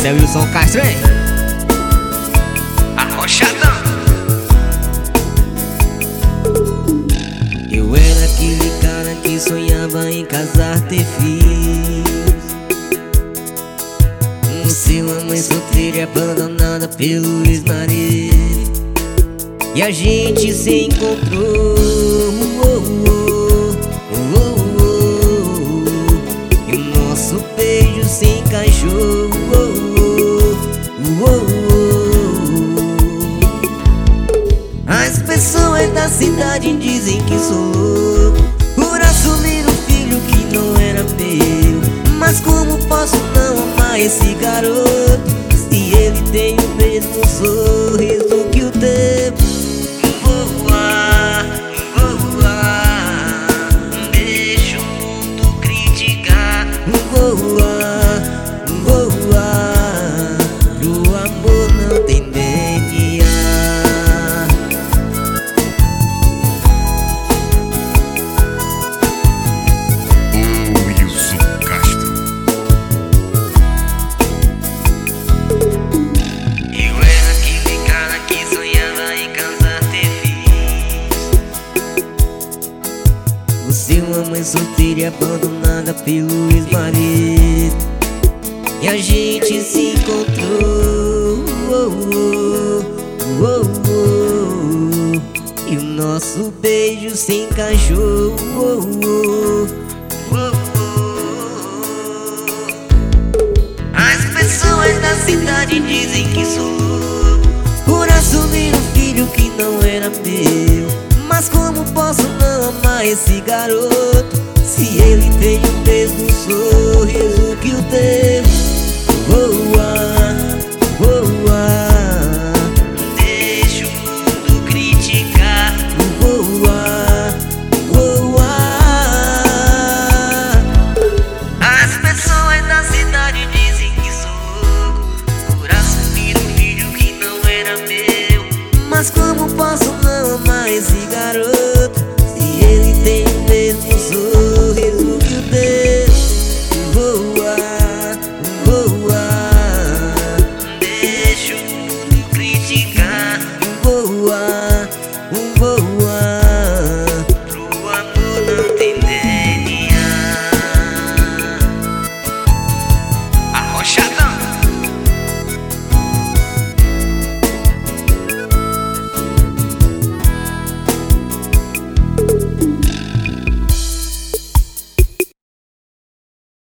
É o Wilson Castro, hein? Arrochadão. Eu era aquele cara que sonhava em casar, ter filhos. Você, uma mãe solteira e abandonada pelo ex-marido. E a gente se encontrou, e o nosso beijo se encaixou. As pessoas da cidade dizem que sou louco por assumir um filho que não era meu. Mas como posso não amar esse garoto se ele tem o mesmo sorriso que o teu? Voar, voar, deixa o mundo criticar. Voar, voar, pro amor não tem DNA. Wilson Castro. Eu era aquele cara que sonhava em casar, ter filhos. Você, uma mãe solteira e abandonada pelo ex-marido. E a gente se encontrou, e o nosso beijo se encaixou. As pessoas da cidade dizem que sou louco por assumir um filho que não era meu. Mas como posso não amar esse garoto se ele tem o mesmo sorriso que o teu?